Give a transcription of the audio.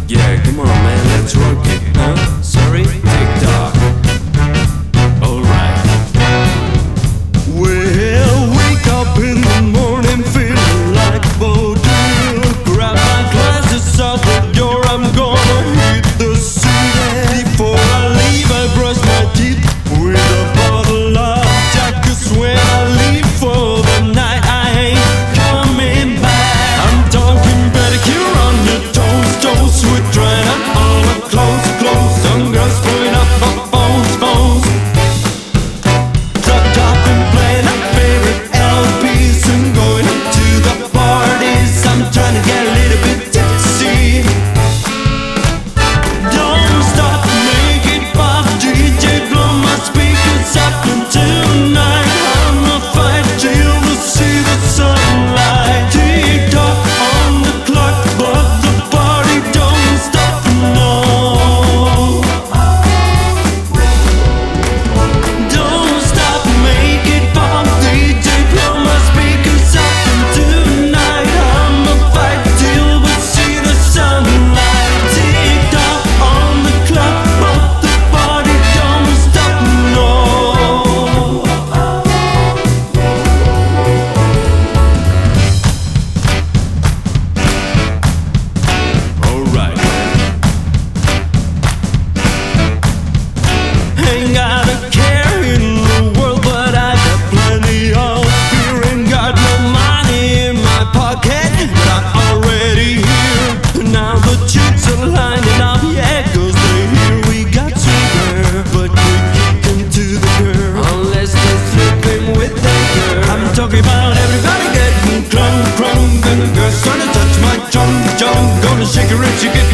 Yeah, come on, man, let's rock it, huh? Sorry, TikTok. Alright. Well, wake up in the morning feeling like Baudrillard. Grab my glasses out the door, I'm gonna hit the city. Before I leave, I brush my teeth with a bottle of Jack. 'Cause when I leave for the night, I ain't coming back. I'm talking pedicure on your toes, toes, sweat drying up all the clothes, clothes. Some girls pulling up my phones, phones. Tucked up and playing our favorite LPs and going to the parties. I'm trying to get a little bit tipsy. Don't stop, make it pop, DJ, blow my speakers up until night. I'ma fight till we see the sunlight. Tick-tock on the clock, but the party don't stop, no. Don't stop, make it pop, DJ, blow my speakers up until night. I'ma fight till we see the sunlight. Tick-tock on the clock, but the party don't stop, no. Alright, man. Ain't got a care in the world, but I got plenty of fear. Ain't got no money in my pocket, but I'm already here. Now the chicks are lining up, yeah, 'cause they hear we got sugar. But we're kicking to the curb unless they're sleeping with their girl. I'm talking about everybody getting crunk, crunk, and the girls trying to touch my chum, chum. Gonna shake her if she gets